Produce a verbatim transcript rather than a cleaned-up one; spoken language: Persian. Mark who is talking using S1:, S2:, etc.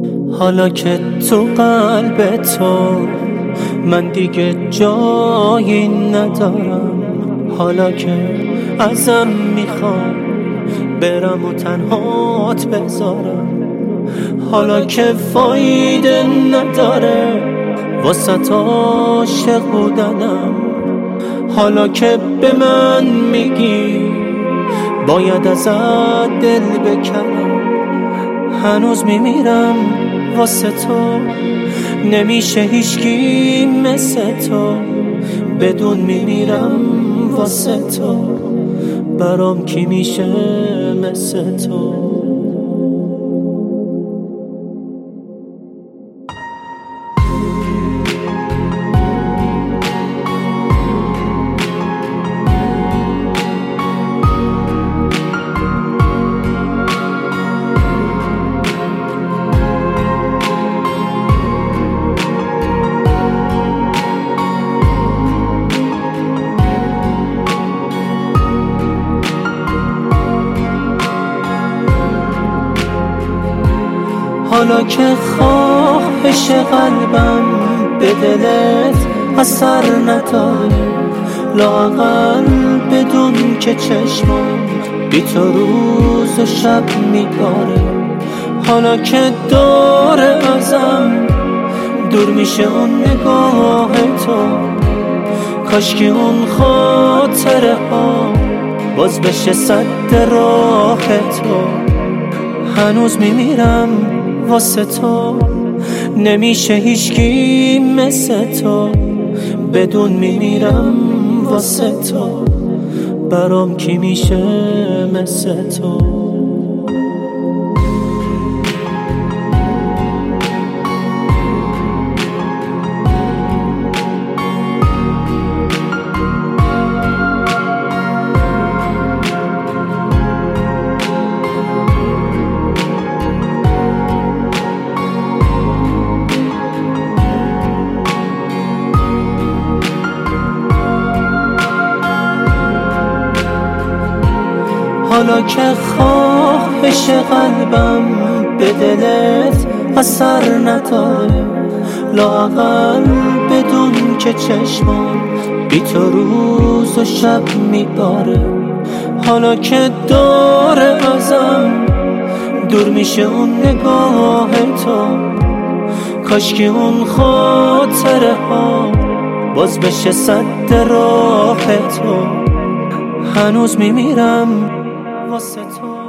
S1: حالا که تو قلب تو من دیگه جایی ندارم، حالا که ازم میخوام برم و تنهات بذارم، حالا که فایده نداره واسه عاشق بودنم، حالا که به من میگی باید ازت دل بکنم، هنوز میمیرم واسه تو، نمیشه هیچکی مثل تو، بدون میمیرم واسه تو، برام کی میشه مثل تو. حالا که خواهش قلبم به دلت اثر نداره، لااقل بدون که چشمم بی تو روز و شب میباره، حالا که داره ازم دور میشه اون نگاه تو، کاشکی اون خاطره ها باز بشه سد راه تو، هنوز میمیرم واسه تو، نمیشه هیچکی مثل تو، بدون میمیرم واسه تو، برام کی میشه مثل تو. حالا که خواهش قلبم به دلت اثر نداره، لااقل بدون که چشمم بی تو روز و شب میباره، حالا که داره ازم دور میشه اون نگاه تو، کاشکی اون خاطره ها باز بشه سد راه تو، هنوز میمیرم واسه تو.